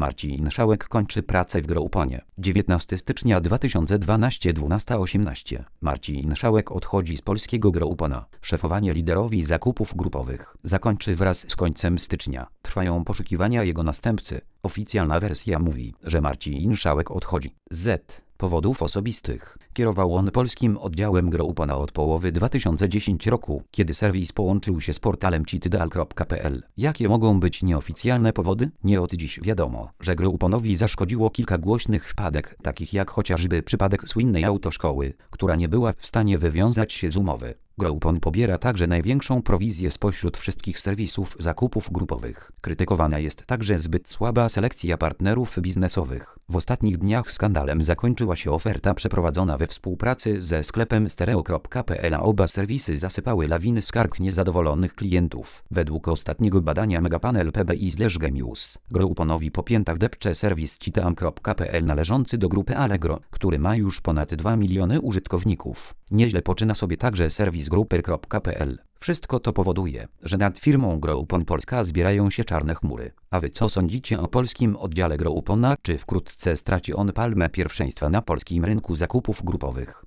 Marcin Szałek kończy pracę w Grouponie. 19 stycznia 2012 12:18. Marcin Szałek odchodzi z polskiego Groupona. Szefowanie liderowi zakupów grupowych zakończy wraz z końcem stycznia. Trwają poszukiwania jego następcy. Oficjalna wersja mówi, że Marcin Szałek odchodzi z powodów osobistych. Kierował on polskim oddziałem Groupona od połowy 2010 roku, kiedy serwis połączył się z portalem cheatdal.pl. Jakie mogą być nieoficjalne powody? Nie od dziś wiadomo, że Grouponowi zaszkodziło kilka głośnych wpadek, takich jak chociażby przypadek słynnej autoszkoły, która nie była w stanie wywiązać się z umowy. Groupon pobiera także największą prowizję spośród wszystkich serwisów zakupów grupowych. Krytykowana jest także zbyt słaba selekcja partnerów biznesowych. W ostatnich dniach skandalem zakończyła się oferta przeprowadzona we współpracy ze sklepem stereo.pl, a oba serwisy zasypały lawiny skarg niezadowolonych klientów. Według ostatniego badania Megapanel PBI/Gemius, Grouponowi po piętach depcze serwis cheatam.pl należący do grupy Allegro, który ma już ponad 2 miliony użytkowników. Nieźle poczyna sobie także serwis grupy.pl. Wszystko to powoduje, że nad firmą Groupon Polska zbierają się czarne chmury. A wy co sądzicie o polskim oddziale Groupona? Czy wkrótce straci on palmę pierwszeństwa na polskim rynku zakupów grupowych?